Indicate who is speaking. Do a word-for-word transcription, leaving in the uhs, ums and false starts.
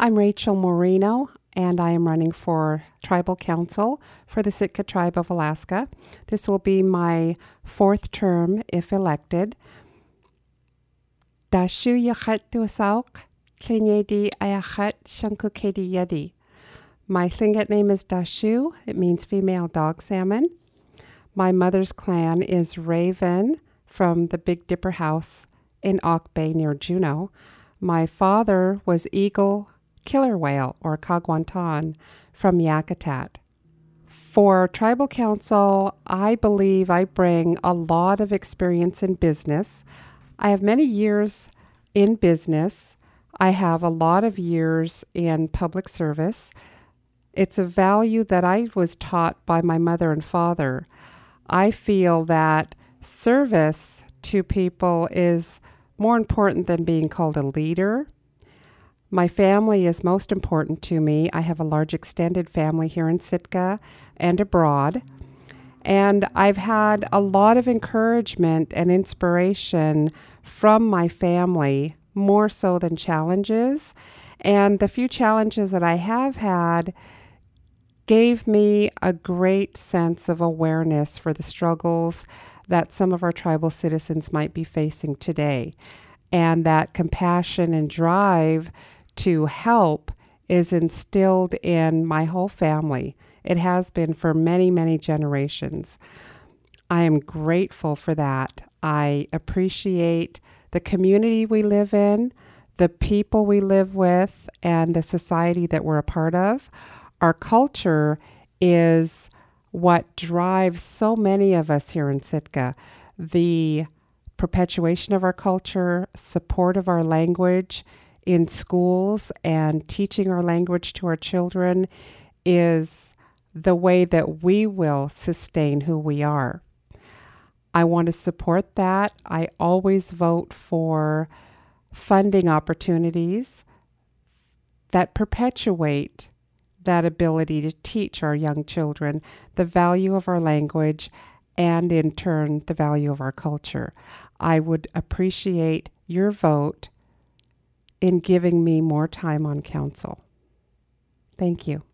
Speaker 1: I'm Rachel Moreno, and I am running for Tribal Council for the Sitka Tribe of Alaska. This will be my fourth term if elected. Dashu yachat duasauk, kinyedi ayachat shankukedi yedi. My Tlingit name is Dashu. It means female dog salmon. My mother's clan is Raven from the Big Dipper House in Auk Bay near Juneau. My father was Eagle Killer Whale, or Kagwantan, from Yakutat. For Tribal Council, I believe I bring a lot of experience in business. I have many years in business. I have a lot of years in public service. It's a value that I was taught by my mother and father. I feel that service to people is more important than being called a leader. My family is most important to me. I have a large extended family here in Sitka and abroad. And I've had a lot of encouragement and inspiration from my family, more so than challenges. And the few challenges that I have had gave me a great sense of awareness for the struggles that some of our tribal citizens might be facing today. And that compassion and drive to help is instilled in my whole family. It has been for many, many generations. I am grateful for that. I appreciate the community we live in, the people we live with, and the society that we're a part of. Our culture is what drives so many of us here in Sitka. The perpetuation of our culture, support of our language in schools, and teaching our language to our children is the way that we will sustain who we are. I want to support that. I always vote for funding opportunities that perpetuate that ability to teach our young children the value of our language and, in turn, the value of our culture. I would appreciate your vote in giving me more time on council. Thank you.